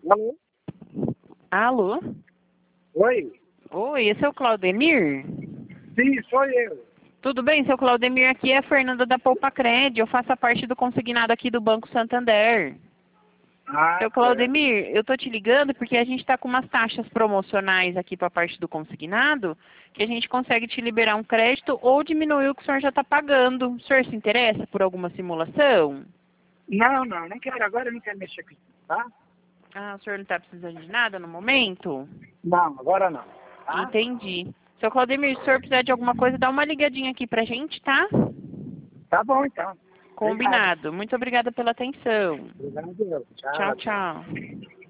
Alô? Alô? Oi? Oi, esse é o Claudemir? Sim, sou eu. Tudo bem, seu Claudemir? Aqui é a Fernanda da Poupa Cred. Eu faço a parte do consignado aqui do Banco Santander. Ah, Seu certo. Claudemir, eu tô te ligando porque a gente está com umas taxas promocionais aqui para a parte do consignado, que a gente consegue te liberar um crédito ou diminuir o que o senhor já está pagando. O senhor se interessa por alguma simulação? Não quero agora, eu não quero mexer com isso, tá? Ah, o senhor não está precisando de nada no momento? Não, agora não, tá? Entendi. Seu Claudemir, se o senhor precisar de alguma coisa, dá uma ligadinha aqui pra gente, tá? Tá bom, então. Obrigado. Combinado. Muito obrigada pela atenção. Obrigado, Tchau, tchau. tchau.